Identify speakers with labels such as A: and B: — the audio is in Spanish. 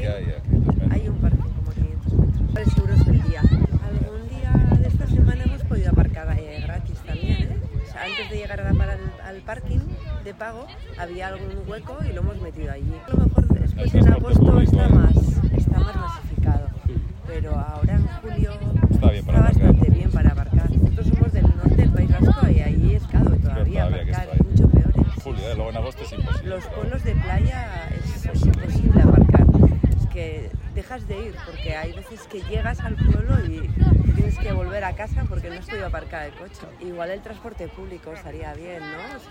A: que hay a 500 metros.
B: Hay un parking como 500 metros. 3 euros el día. Algún día de esta semana hemos podido aparcar gratis también, ¿eh? O sea, antes de llegar al parking de pago había algún hueco y lo hemos metido allí. A lo mejor después en agosto está más masificado, pero ahora en julio está bastante bien para aparcar. Nosotros somos del norte del País Vasco y ahí es caro todavía aparcar, es mucho peor.
A: Julio, luego en agosto es imposible.
B: Los pueblos de playa es imposible aparcar. Es que dejas de ir porque hay veces que llegas al pueblo y tienes que volver a casa porque no has podido aparcar el coche. Igual el transporte público estaría bien, ¿no? O sea,